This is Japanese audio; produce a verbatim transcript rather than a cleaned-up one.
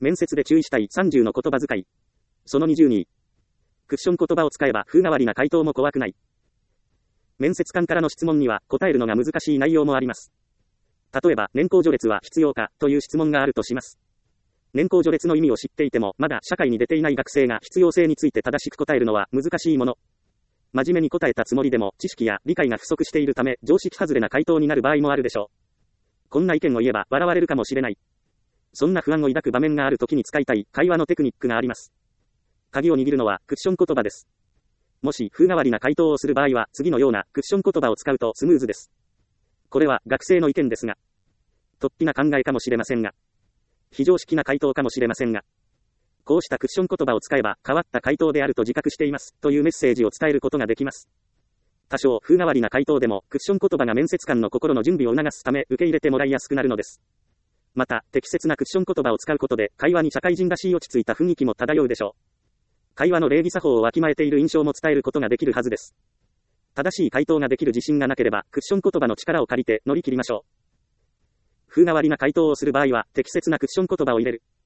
面接で注意したいさんじゅうの言葉遣い。そのにじゅうに。クッション言葉を使えば風変わりな回答も怖くない。面接官からの質問には答えるのが難しい内容もあります。例えば、年功序列は必要かという質問があるとします。年功序列の意味を知っていても、まだ社会に出ていない学生が必要性について正しく答えるのは難しいもの。真面目に答えたつもりでも知識や理解が不足しているため、常識外れな回答になる場合もあるでしょう。こんな意見を言えば笑われるかもしれない。そんな不安を抱く場面があるときに使いたい会話のテクニックがあります。鍵を握るのはクッション言葉です。もし風変わりな回答をする場合は次のようなクッション言葉を使うとスムーズです。これは学生の意見ですが、突飛な考えかもしれませんが、非常識な回答かもしれませんが、こうしたクッション言葉を使えば変わった回答であると自覚していますというメッセージを伝えることができます。多少風変わりな回答でもクッション言葉が面接官の心の準備を促すため受け入れてもらいやすくなるのです。また、適切なクッション言葉を使うことで会話に社会人らしい落ち着いた雰囲気も漂うでしょう。会話の礼儀作法をわきまえている印象も伝えることができるはずです。正しい回答ができる自信がなければクッション言葉の力を借りて乗り切りましょう。風変わりな回答をする場合は適切なクッション言葉を入れる。